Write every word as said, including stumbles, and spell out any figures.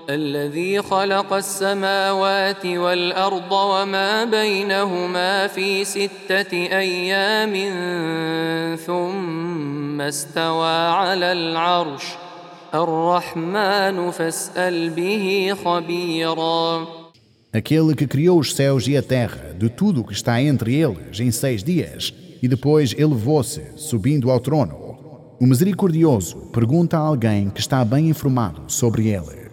الذي خلق السماوات والأرض وما بينهما في ستة أيام ثم استوى على العرش الرحمن فاسأل به خبيرا. Aquele que criou os céus e a terra, de tudo o que está entre eles, em seis dias, e depois elevou-se, subindo ao trono. O misericordioso pergunta a alguém que está bem informado sobre ele.